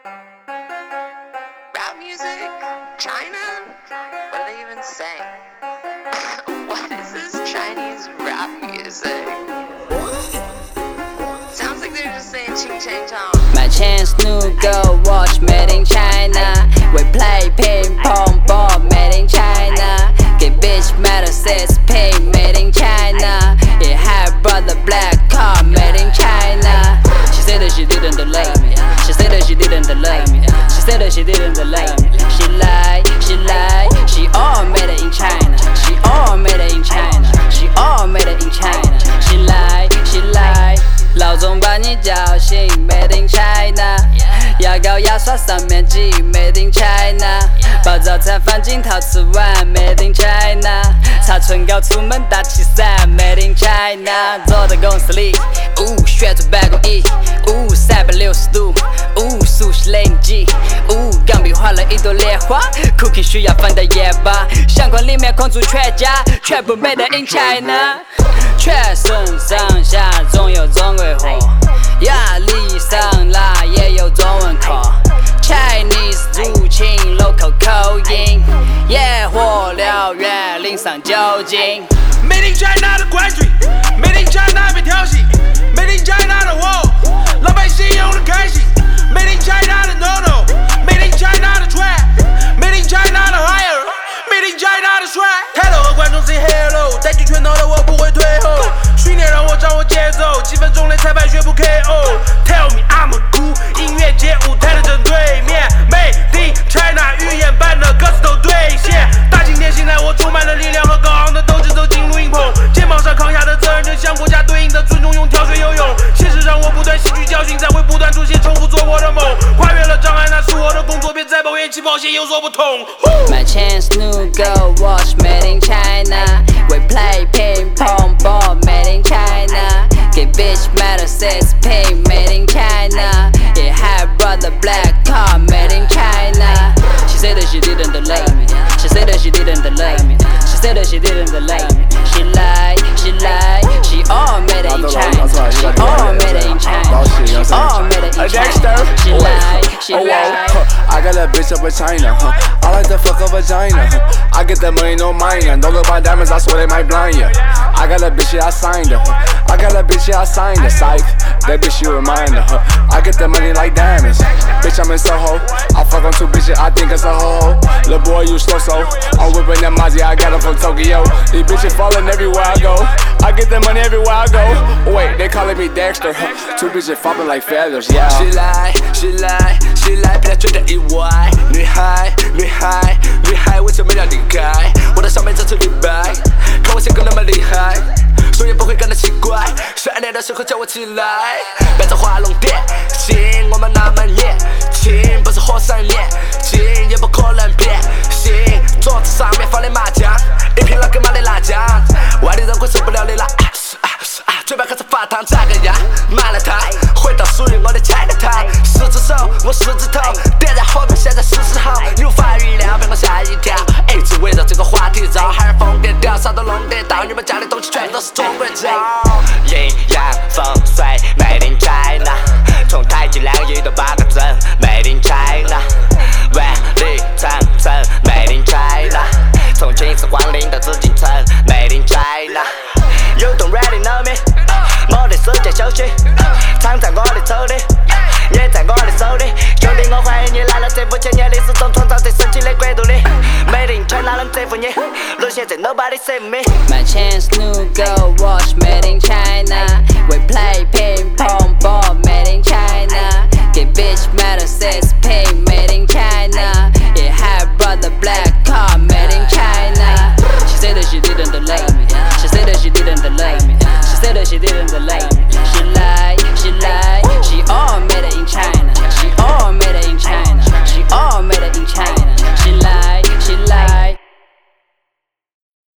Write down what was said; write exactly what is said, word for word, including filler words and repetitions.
Rap music? China? What are they even saying? What is this Chinese rap music? Sounds like they're just saying ching chang chong. My chain snooker watch made in China. We play ping pong ball made in China. Get bitch metal says pay made in China. It had brother black car made in China. She said that she didn't love me. She said that she didn't love me. She said that she didn't love me. She lied, she lied. She all made it in China. She all made it in China. She all made it in China. She lied, she lied. 老总把你叫醒 ，Made in China， 牙膏牙刷上面挤 ，Made in China， 把早餐放进陶瓷碗 ，Made in China， 擦唇膏出门打气伞 ，Made in China， 坐在公司里，呜，旋转办公椅，呜，三百六十度，呜，速写雷尼机，呜，钢笔画了一朵莲花 ，Cookie 需要放到夜吧，相框里面空出全家，全部 Made in China。 全身上下总有中国货，压力上拉也有中文课。Chinese 入侵 local 口音，野火燎原淋上酒精。 Made in China 的关税 ，Made in China 被调戏 ，Made in China 的货，老百姓用的开心 ，Made in China 的 no no，Made in China 的 trap，Made in China 的 higher，Made in China 的帅。开头和观众 say hello， 带起拳头的我不会退后。 训练让我掌握节奏，几分钟内裁判宣布 K O。Tell me I'm a cool， 音乐节舞台的正对面 ，Made in China 预言般的歌词都兑现。大晴天醒来，我充满了力量和高昂的斗志走进录音棚，肩膀上扛下的责任正向国家对应的尊重，用跳水游泳。现实让我不断吸取教训，才会不断出现，重复做我的梦。跨越了障碍，那是我的工作，别再抱怨起跑线有所不同。 My chain snooker watch made in China. We play ping pong ball made in China. Get bitch metal says pay made in China. It had brother black car made in China. She said that she didn't love me. She said that she didn't love me. She said that she didn't love me. She lied, she lied. She all made it in China. She all made it in China. She all made it in China. She lied, she lied. I got that bitch up in China. Huh? I like to fuck a vagina. Huh? I get that money, no minor. Don't look my diamonds, I swear they might blind ya. I got that bitch, yeah, I signed her. Huh? I got that bitch, yeah, I signed her. Psych, that bitch, you remind her. Huh? I get that money like diamonds. Bitch, I'm in Soho. I fuck on two bitches, I think it's a ho-ho. Lil' boy, you slow so. I'm whipping that Mazzy, I got her from Tokyo. These bitches falling everywhere I go. I get that money everywhere I go. Wait, they calling me Dexter. Huh? Two bitches flopping like feathers, yeah. She lie, she lie, she lie， 别觉得意外。女孩，女孩，女孩，为什么要离开？我的上面这次礼拜，看我性格那么厉害，谁也不会感到奇怪。睡暗恋的时候叫我起来，别再画龙点睛，我们那么年轻，不是火山炼金，也不可能变形。桌子上面放的麻将，一瓶老干妈的辣酱，外地人会受不了的辣。啊啊！嘴巴开始发烫，咋个样？满了它，回到属于我的 Chinatown。十只手，我十指头，点燃火把，现在是时候。无法预料，被我吓一跳。一直围绕这个话题绕，海儿疯癫掉，啥都弄得到。你们家的东西全都是中国造。阴阳风水 ，Made in China。从太极两仪到八个阵 ，Made in China。万里长城 ，Made in China。从秦始皇陵到紫禁城 ，Made in China。You don't really know me， 我的世界休息，藏在我的手里，也在我的手里。兄弟，我欢迎你来到这五千年历史中创造最神奇的国度里。Made in China能征服你，沦陷在 Nobody save me。 My chain snooker